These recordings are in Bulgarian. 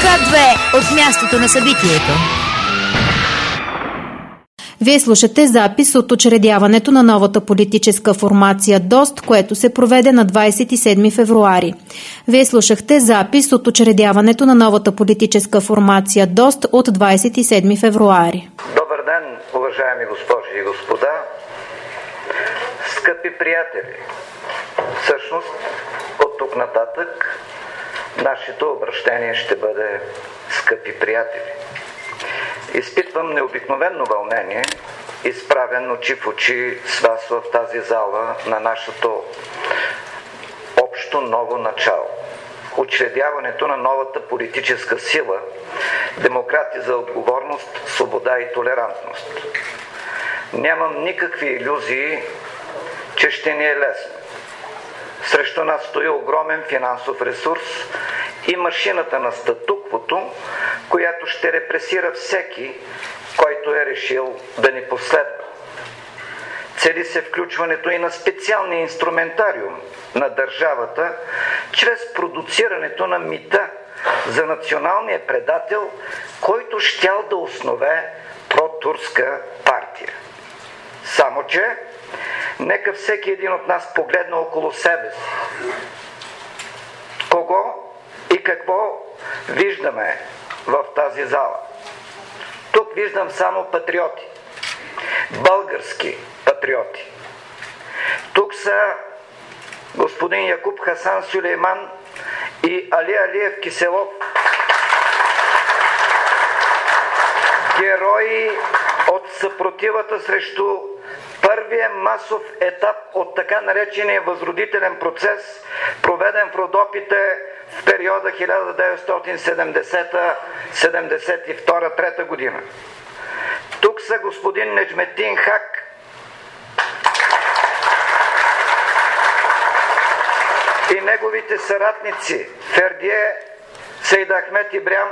К2 от мястото на събитието. Вие слушате запис от учредяването на новата политическа формация ДОСТ, което се проведе на 27 февруари. Вие слушахте запис от учредяването на новата политическа формация ДОСТ от 27 февруари. Добър ден, уважаеми госпожи и господа, скъпи приятели. Всъщност, от тук нататък нашето обращение ще бъде скъпи приятели. Изпитвам необикновено вълнение, изправен очи в очи с вас в тази зала на нашето общо ново начало. Учредяването на новата политическа сила, демократи за отговорност, свобода и толерантност. Нямам никакви илюзии, че ще ни е лесно. Срещу нас стои огромен финансов ресурс и машината на статуквото, която ще репресира всеки, който е решил да ни последва. Цели се включването и на специалния инструментариум на държавата, чрез продуцирането на мита за националния предател, който щял да основе протурска партия. Само че, нека всеки един от нас погледне около себе си. Кого и какво виждаме в тази зала? Тук виждам само патриоти. Български патриоти. Тук са господин Якуб Хасан Сюлейман и Али Алиев Киселов. Герои от съпротивата срещу първия масов етап от така наречения възродителен процес, проведен в Родопите в периода 1970-72-3 година. Тук са господин Неджметин Хак, и неговите съратници Фердие Сейд Ахмед Ибрям,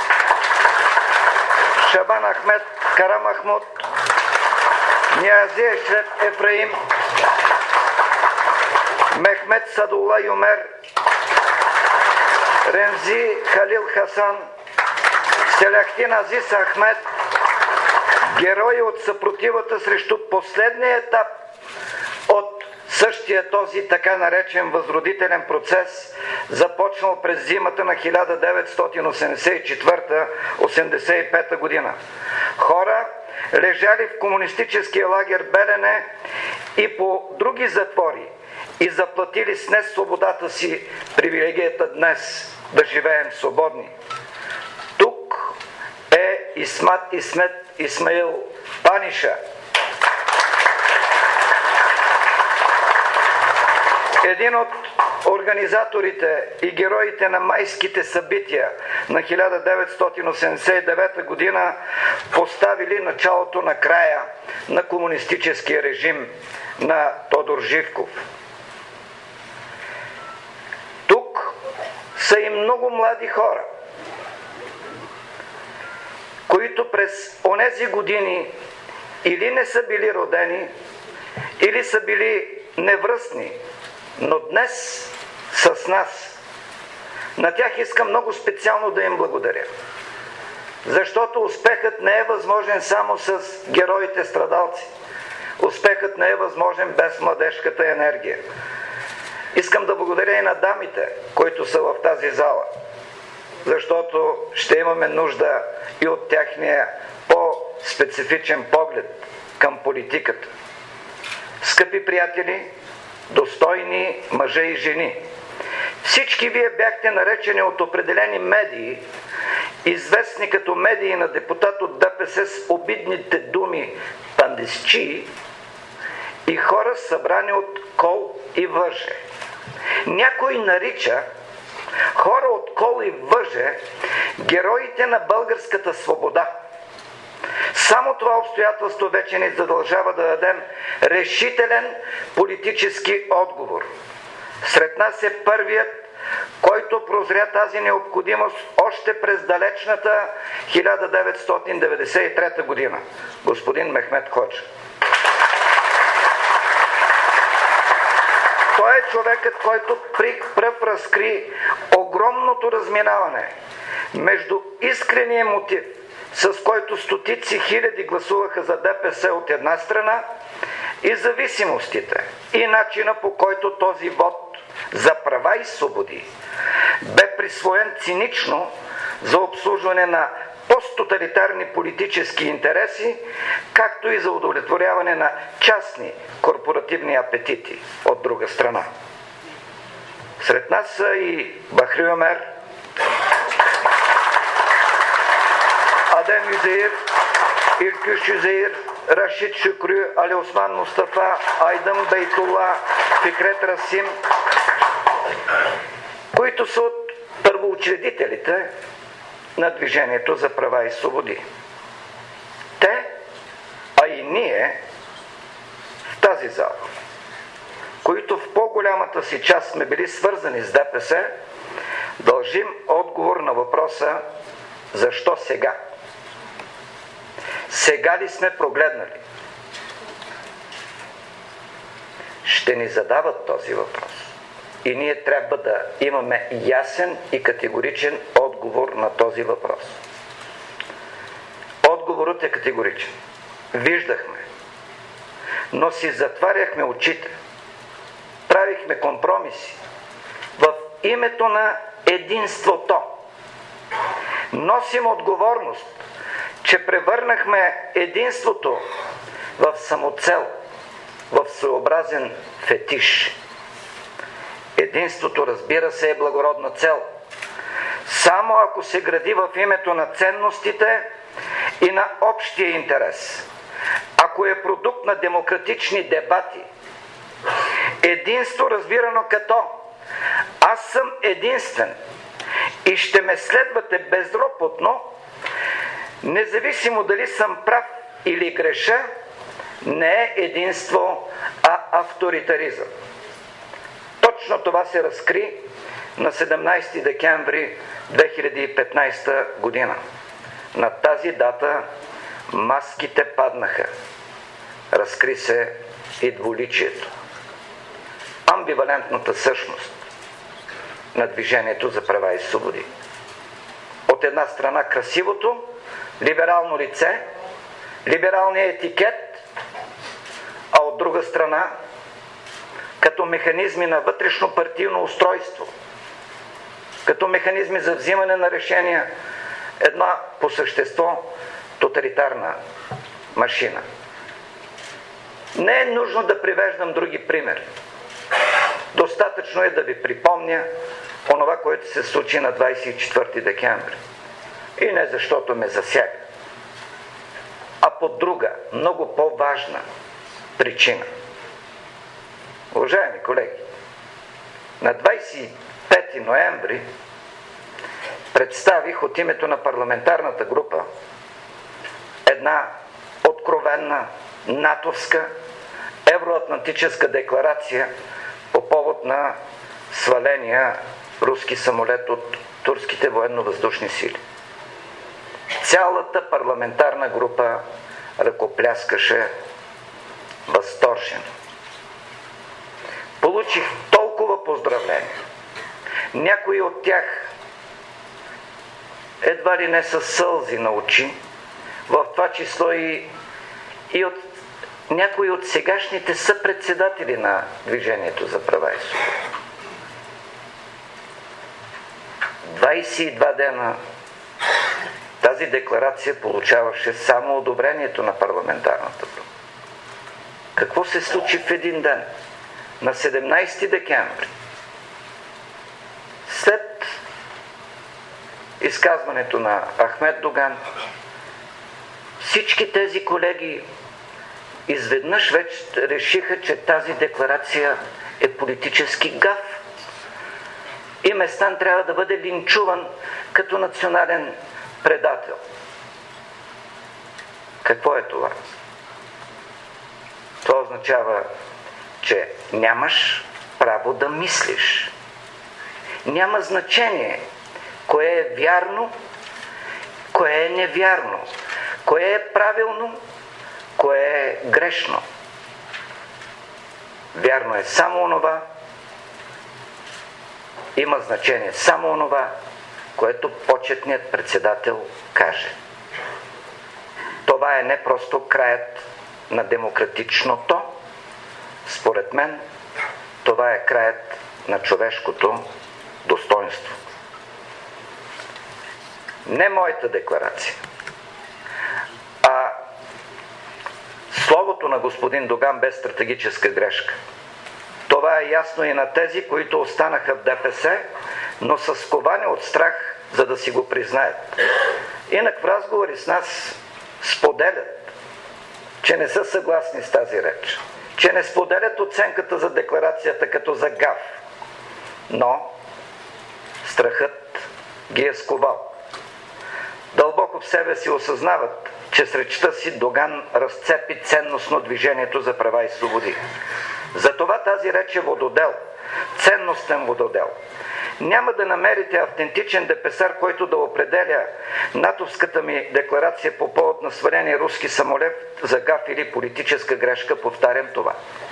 Шабан Ахмед Карамахмуд, Ниази Ешреф Ефраим, Мехмед Садулла Юмер, Ремзи Халил Хасан, Селяхтин Азис Ахмед, герои от съпротивата срещу последния етап от същия този така наречен възродителен процес, започнал през зимата на 1984-85 година. Хора, лежали в комунистическия лагер Белене и по други затвори и заплатили с днес свободата си привилегията днес да живеем свободни. Тук е Исмат Исмет Исмаил Паниша. Един от организаторите и героите на майските събития на 1989 година, поставили началото на края на комунистическия режим на Тодор Живков. Тук са и много млади хора, които през онези години или не са били родени, или са били невръстни, но днес с нас. На тях искам много специално да им благодаря. Защото успехът не е възможен само с героите страдалци. Успехът не е възможен без младежката енергия. Искам да благодаря и на дамите, които са в тази зала. Защото ще имаме нужда и от тяхния по-специфичен поглед към политиката. Скъпи приятели, достойни мъже и жени, всички вие бяхте наречени от определени медии, известни като медии на депутат от ДПС с обидните думи пандесчии и хора събрани от кол и въже. Някой нарича хора от кол и въже героите на българската свобода. Само това обстоятелство вече ни задължава да дадем решителен политически отговор. Сред нас е първият, който прозря тази необходимост още през далечната 1993 година. Господин Мехмед Ходжа. Той е човекът, който пръв разкри огромното разминаване между искрения мотив, с който стотици хиляди гласуваха за ДПС от една страна, и зависимостите, и начина, по който този вод за права и свободи бе присвоен цинично за обслужване на посттоталитарни политически интереси, както и за удовлетворяване на частни корпоративни апетити от друга страна. Сред нас са и Бахри Омер, Адем Юзеир, Иркюш Юзеир, Рашид Шукрю, Али Осман Мустафа, Айдън Бейтулла, Фикрет Расим, които са от първоучредителите на Движението за права и свободи. Те, а и ние в тази зала, които в по-голямата си част сме били свързани с ДПС, дължим отговор на въпроса: защо сега? Сега ли сме прогледнали? Ще ни задават този въпрос. И ние трябва да имаме ясен и категоричен отговор на този въпрос. Отговорът е категоричен. Виждахме, но си затваряхме очите. Правихме компромиси в името на единството. Носим отговорност, че превърнахме единството в самоцел, в своеобразен фетиш. Единството, разбира се, е благородна цел. Само ако се гради в името на ценностите и на общия интерес. Ако е продукт на демократични дебати. Единство, разбирано като: аз съм единствен и ще ме следвате безропотно, независимо дали съм прав или греша, не е единство, а авторитаризъм. Точно това се разкри на 17 декември 2015 година. На тази дата маските паднаха. Разкри се и двуличието. Амбивалентната същност на Движението за права и свободи. От една страна красивото, либерално лице, либералният етикет, а от друга страна като механизми на вътрешно партийно устройство, като механизми за взимане на решения, една по същество тоталитарна машина. Не е нужно да привеждам други примери. Достатъчно е да ви припомня онова, което се случи на 24 декември. И не защото ме засяга, а по друга, много по-важна причина. Уважаеми колеги, на 25 ноември представих от името на парламентарната група една откровенна натовска евроатлантическа декларация по повод на сваления руски самолет от турските военно-въздушни сили. Цялата парламентарна група ръкопляскаше възторжено. Получих толкова поздравления. Някои от тях едва ли не са сълзи на очи, в това число и от някои от сегашните съпредседатели на Движението за права и свободи. 22 дена тази декларация получаваше само одобрението на парламентарната група. Какво се случи в един ден? На 17 декември, след изказването на Ахмед Доган, всички тези колеги изведнъж вече решиха, че тази декларация е политически гаф и Местан трябва да бъде линчуван като национален предател. Какво е това? Това означава, че нямаш право да мислиш. Няма значение кое е вярно, кое е невярно, кое е правилно, кое е грешно. Вярно е само онова, има значение само онова, което почетният председател каже. Това е не просто краят на демократичното. Според мен, това е краят на човешкото достоинство. Не моята декларация, а словото на господин Доган бе стратегическа грешка. Това е ясно и на тези, които останаха в ДПС, но са сковани от страх, за да си го признаят. Инак в разговори с нас споделят, че не са съгласни с тази реч, че не споделят оценката за декларацията като за гаф, но страхът ги е сковал. Дълбоко в себе си осъзнават, че с речта си Доган разцепи ценностно движението за права и свободи. Затова тази реч е вододел, ценностен вододел. Няма да намерите автентичен депесар, който да определя натовската ми декларация по повод на сваления руски самолет за гаф или политическа грешка, повтарям това.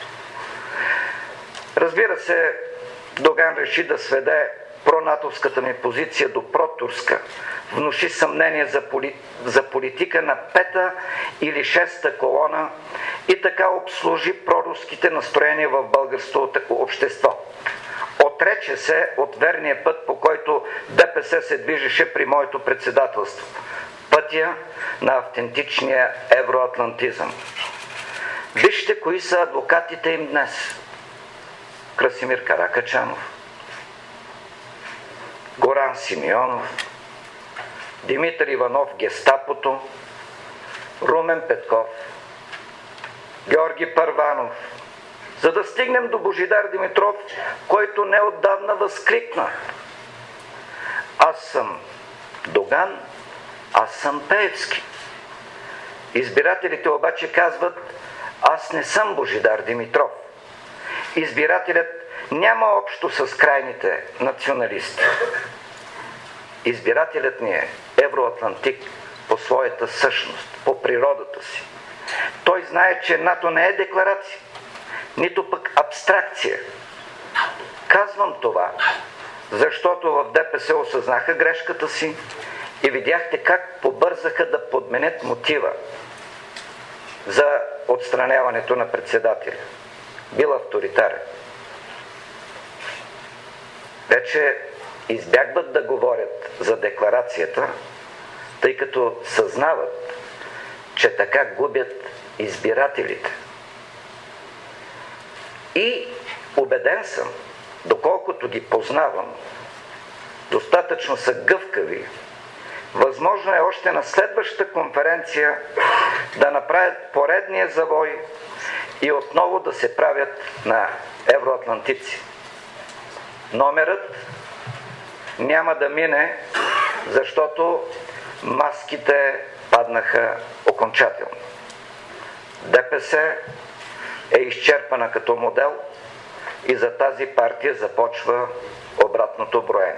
Разбира се, Доган реши да сведе пронатовската ми позиция до протурска, внуши съмнение за политика на пета или шеста колона и така обслужи проруските настроения в българското общество. Отрече се от верния път, по който ДПС се движеше при моето председателство. Пътя на автентичния евроатлантизъм. Вижте кои са адвокатите им днес. Красимир Каракачанов, Горан Симеонов, Димитър Иванов, Гестапото, Румен Петков, Георги Първанов, за да стигнем до Божидар Димитров, който неотдавна възкликна: аз съм Доган, аз съм Пеевски. Избирателите обаче казват: аз не съм Божидар Димитров. Избирателят няма общо с крайните националисти. Избирателят ни е евроатлантик по своята същност, по природата си. Той знае, че НАТО не е декларация, нито пък абстракция. Казвам това, защото в ДПС осъзнаха грешката си и видяхте как побързаха да подменят мотива за отстраняването на председателя. Бил авторитарен. Вече избягват да говорят за декларацията, тъй като съзнават, че така губят избирателите. И убеден съм, доколкото ги познавам, достатъчно са гъвкави, възможно е още на следващата конференция да направят поредния завой и отново да се правят на евроатлантици. Номерът няма да мине, защото маските паднаха окончателно. ДПС е изчерпана като модел и за тази партия започва обратното броене.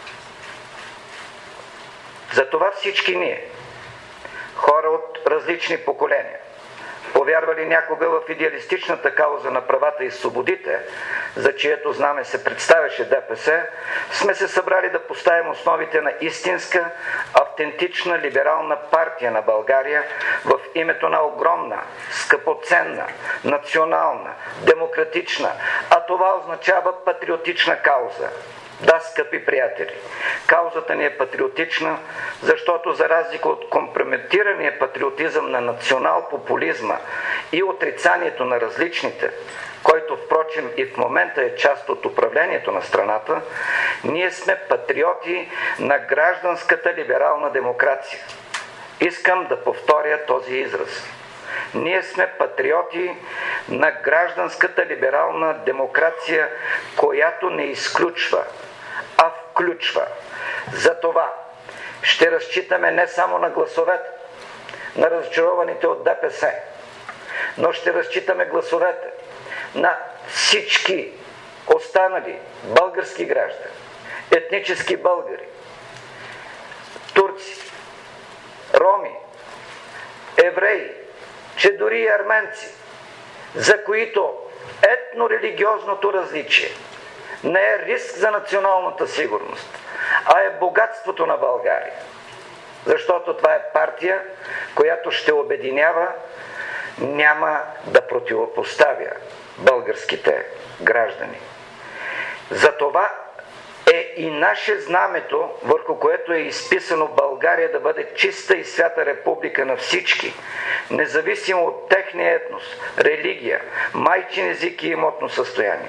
Затова всички ние, хора от различни поколения, повярвали някога в идеалистичната кауза на правата и свободите, за чието знаме се представяше ДПС, сме се събрали да поставим основите на истинска, автентична, либерална партия на България в името на огромна, скъпоценна, национална, демократична, а това означава патриотична кауза. Да, скъпи приятели, каузата ни е патриотична, защото за разлика от компрометирания патриотизъм на национал-популизма и отрицанието на различните, който впрочем и в момента е част от управлението на страната, ние сме патриоти на гражданската либерална демокрация. Искам да повторя този израз. Ние сме патриоти на гражданската либерална демокрация, която не изключва, а включва. Затова ще разчитаме не само на гласовете на разочарованите от ДПС, но ще разчитаме гласовете на всички останали български граждани, етнически българи, турци, роми, евреи, че дори и арменци, за които етно-религиозното различие не е риск за националната сигурност, а е богатството на България. Защото това е партия, която ще обединява, няма да противопоставя българските граждани. Затова е и наше знамето, върху което е изписано България да бъде чиста и свята република на всички, независимо от техния етнос, религия, майчин език и имотно състояние.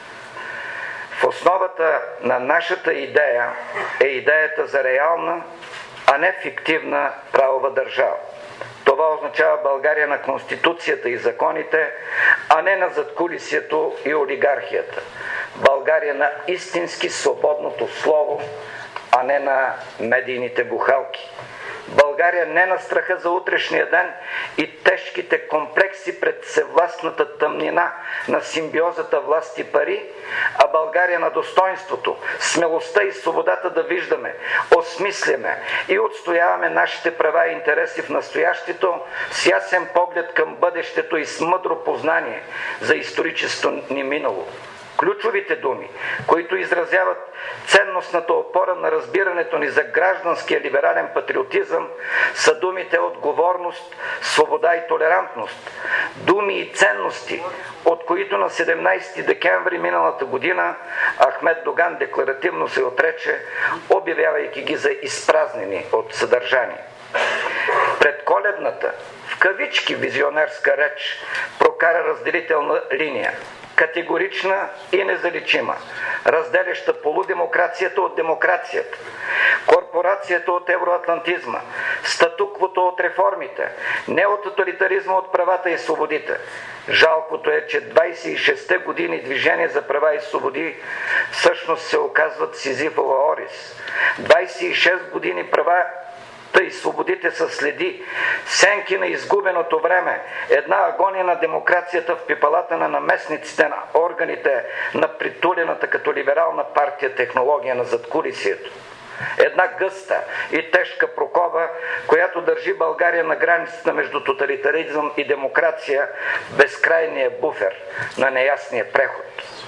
В основата на нашата идея е идеята за реална, а не фиктивна правова държава. Това означава България на Конституцията и законите, а не на задкулисието и олигархията. България на истински свободното слово, а не на медийните бухалки. България не на страха за утрешния ден и тежките комплекси пред всевластната тъмнина на симбиозата власт и пари, а България на достоинството, смелостта и свободата да виждаме, осмисляме и отстояваме нашите права и интереси в настоящето с ясен поглед към бъдещето и с мъдро познание за историческото ни минало. Ключовите думи, които изразяват ценностната опора на разбирането ни за гражданския либерален патриотизъм, са думите отговорност, свобода и толерантност. Думи и ценности, от които на 17 декември миналата година Ахмед Доган декларативно се отрече, обявявайки ги за изпразнени от съдържание. Предколедната, в кавички визионерска реч, прокара разделителна линия, категорична и незаличима, разделяща полудемокрацията от демокрацията, корпорацията от евроатлантизма, статуквото от реформите, неототалитаризма от правата и свободите. Жалкото е, че 26-те години движение за права и свободи всъщност се оказват Сизифова орис. 26 години права и свободите са следи, сенки на изгубеното време, една агония на демокрацията в пипалата на наместниците на органите на притулената като либерална партия технология на задкулисието. Една гъста и тежка прокова, която държи България на границата между тоталитаризъм и демокрация, безкрайния буфер на неясния преход.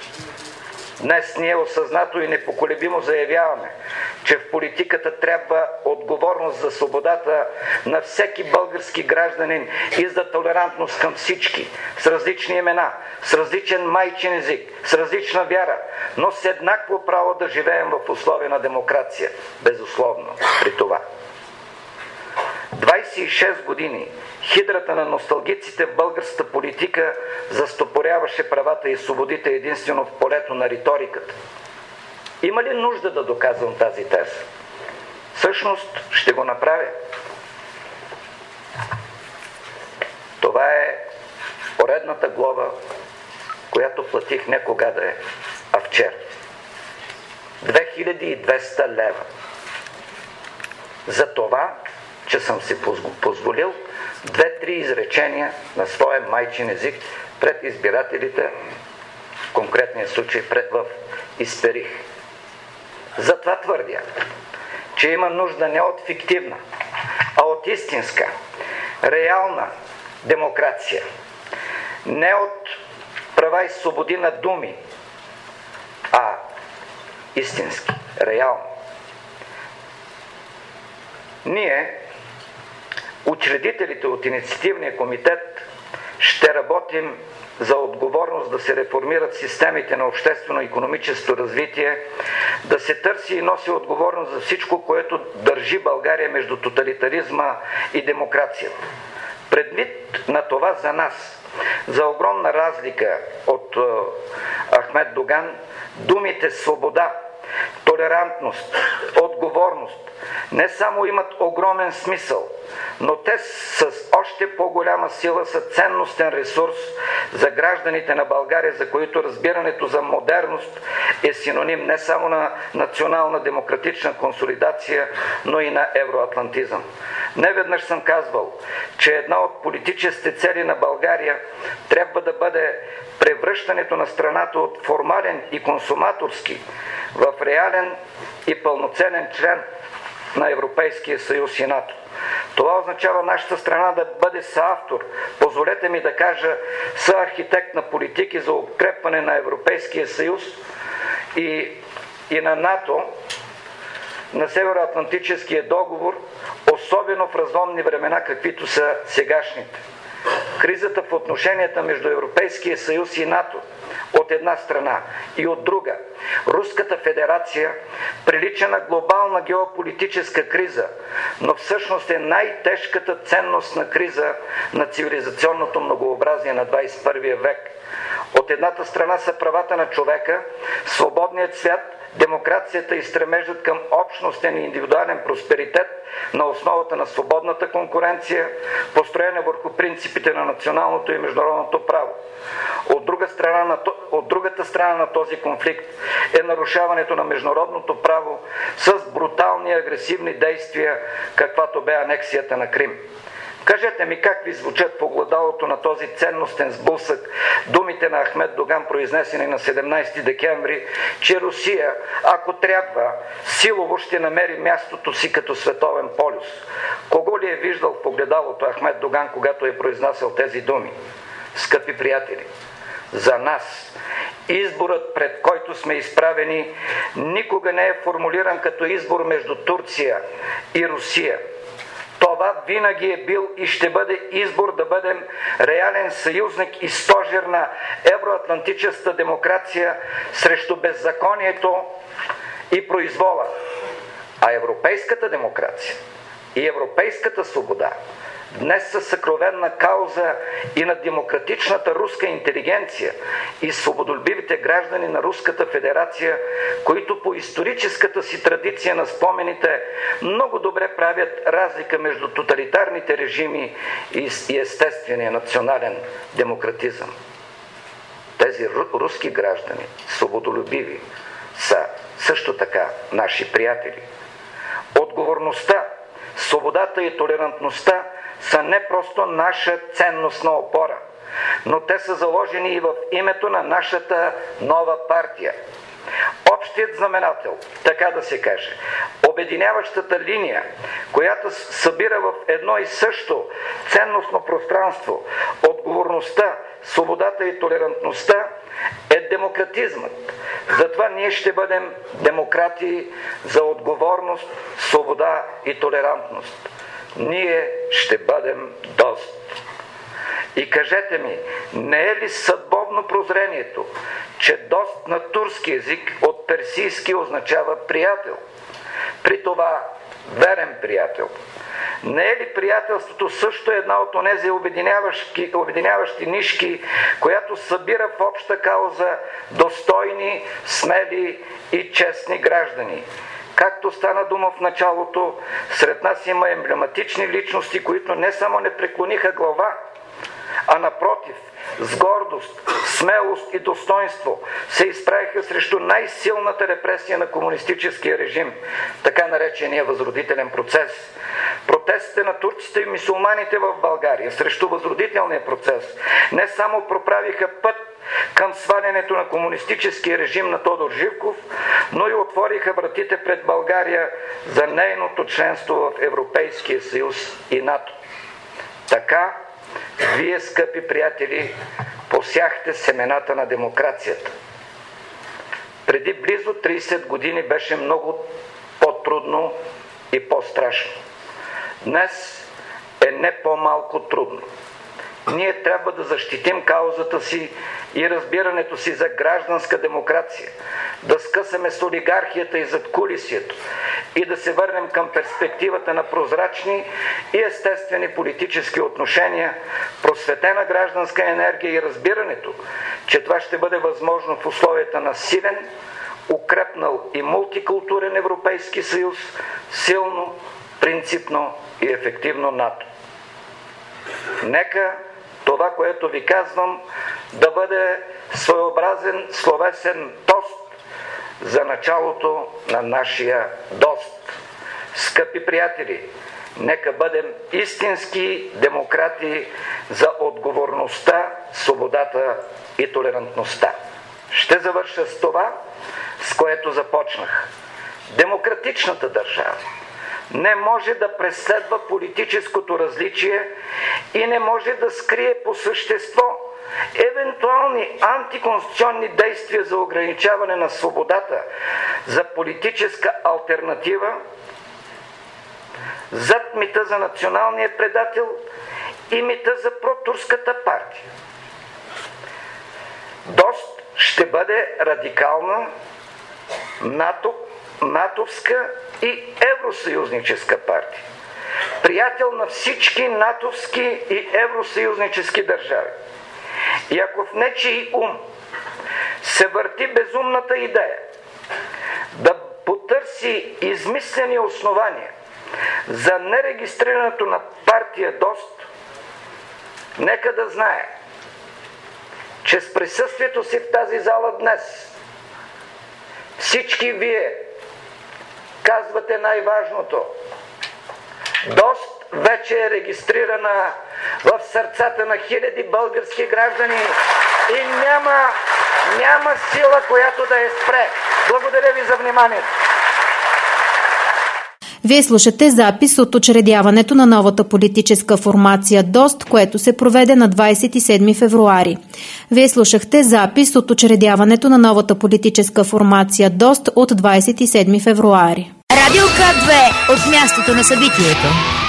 Днес ние осъзнато и непоколебимо заявяваме, че в политиката трябва отговорност за свободата на всеки български гражданин и за толерантност към всички, с различни имена, с различен майчин език, с различна вяра, но с еднакво право да живеем в условия на демокрация, безусловно при това. 26 години хидрата на носталгиците в българската политика застопоряваше правата и свободите единствено в полето на риториката. Има ли нужда да доказвам тази теза? Всъщност ще го направя. Това е поредната глоба, която платих не кога да е, а вчера. 2200 лева. За това, че съм си позволил 2-3 изречения на своя майчин език пред избирателите, в конкретния случай в Исперих. Затова твърдя, че има нужда не от фиктивна, а от истинска, реална демокрация. Не от права и свободи на думи, а истински, реално. Ние, учредителите от Инициативния комитет, ще работим за отговорност да се реформират системите на обществено-икономическо развитие, да се търси и носи отговорност за всичко, което държи България между тоталитаризма и демокрацията. Предвид на това за нас, за огромна разлика от Ахмед Доган, думите свобода, толерантност, отговорност не само имат огромен смисъл, но те с още по-голяма сила са ценностен ресурс за гражданите на България, за които разбирането за модерност е синоним не само на национална демократична консолидация, но и на евроатлантизъм. Неведнъж съм казвал, че една от политическите цели на България трябва да бъде превръщането на страната от формален и консуматорски в реален и пълноценен член на Европейския съюз и НАТО. Това означава нашата страна да бъде съавтор, позволете ми да кажа, съархитект на политики за укрепване на Европейския съюз и на НАТО на Североатлантическия договор, особено в разломни времена, каквито са сегашните. Кризата в отношенията между Европейския съюз и НАТО от една страна и от друга, Руската федерация, прилича на глобална геополитическа криза, но всъщност е най-тежката ценностна криза на цивилизационното многообразие на 21 век. От едната страна са правата на човека, свободният свят, демокрацията и стремежът към общностен и индивидуален просперитет на основата на свободната конкуренция, построена върху принципите на националното и международното право. От другата страна на този конфликт е нарушаването на международното право с брутални и агресивни действия, каквато бе анексията на Крим. Кажете ми как ви звучат по огледалото на този ценностен сблъсък думите на Ахмед Доган, произнесени на 17 декември, че Русия, ако трябва, силово ще намери мястото си като световен полюс. Кого ли е виждал в огледалото Ахмед Доган, когато е произнасял тези думи? Скъпи приятели, за нас изборът, пред който сме изправени, никога не е формулиран като избор между Турция и Русия. Това винаги е бил и ще бъде избор да бъдем реален съюзник и стожер на евроатлантическата демокрация срещу беззаконието и произвола. А европейската демокрация и европейската свобода днес са съкровенна кауза и на демократичната руска интелигенция и свободолюбивите граждани на Руската федерация, които по историческата си традиция на спомените много добре правят разлика между тоталитарните режими и естествения национален демократизъм. Тези руски граждани, свободолюбиви, са също така наши приятели. Отговорността, свободата и толерантността са не просто наша ценностна опора, но те са заложени и в името на нашата нова партия. Общият знаменател, така да се каже, обединяващата линия, която събира в едно и също ценностно пространство отговорността, свободата и толерантността, е демократизмът. Затова ние ще бъдем демократи за отговорност, свобода и толерантност. Ние ще бъдем ДОСТ. И кажете ми, не е ли съдбовно прозрението, че ДОСТ на турски език от персийски означава приятел? При това верен приятел. Не е ли приятелството също една от онези обединяващи нишки, която събира в обща кауза достойни, смели и честни граждани? Както стана дума в началото, сред нас има емблематични личности, които не само не преклониха глава, а напротив, с гордост, смелост и достоинство се изправиха срещу най-силната репресия на комунистическия режим, така наречения възродителен процес. Протестите на турците и мюсюлманите в България срещу възродителния процес не само проправиха път към свалянето на комунистическия режим на Тодор Живков, но и отвориха вратите пред България за нейното членство в Европейския съюз и НАТО. Така, вие, скъпи приятели, посяхте семената на демокрацията. Преди близо 30 години беше много по-трудно и по-страшно. Днес е не по-малко трудно. Ние трябва да защитим каузата си и разбирането си за гражданска демокрация, да скъсаме с олигархията и задкулисието и да се върнем към перспективата на прозрачни и естествени политически отношения, просветена гражданска енергия и разбирането, че това ще бъде възможно в условията на силен, укрепнал и мултикултурен Европейски съюз, силно, принципно и ефективно НАТО. Нека това, което ви казвам, да бъде своеобразен словесен тост за началото на нашия ДОСТ. Скъпи приятели, нека бъдем истински демократи за отговорността, свободата и толерантността. Ще завърша с това, с което започнах. Демократичната държава не може да преследва политическото различие и не може да скрие по същество евентуални антиконституционни действия за ограничаване на свободата за политическа алтернатива зад мита за националния предател и мита за протурската партия. ДОСТ ще бъде радикална, натовска и евросъюзническа партия. Приятел на всички натовски и евросъюзнически държави. И ако в нечий ум се върти безумната идея да потърси измислени основания за нерегистрирането на партия ДОСТ, нека да знае, че с присъствието си в тази зала днес всички вие казвате най-важното. ДОСТ вече е регистрирана в сърцата на хиляди български граждани и няма сила, която да я спре. Благодаря ви за вниманието. Вие слушате запис от учредяването на новата политическа формация ДОСТ, което се проведе на 27 февруари. Вие слушахте запис от учредяването на новата политическа формация ДОСТ от 27 февруари. Радио К2 от мястото на събитието.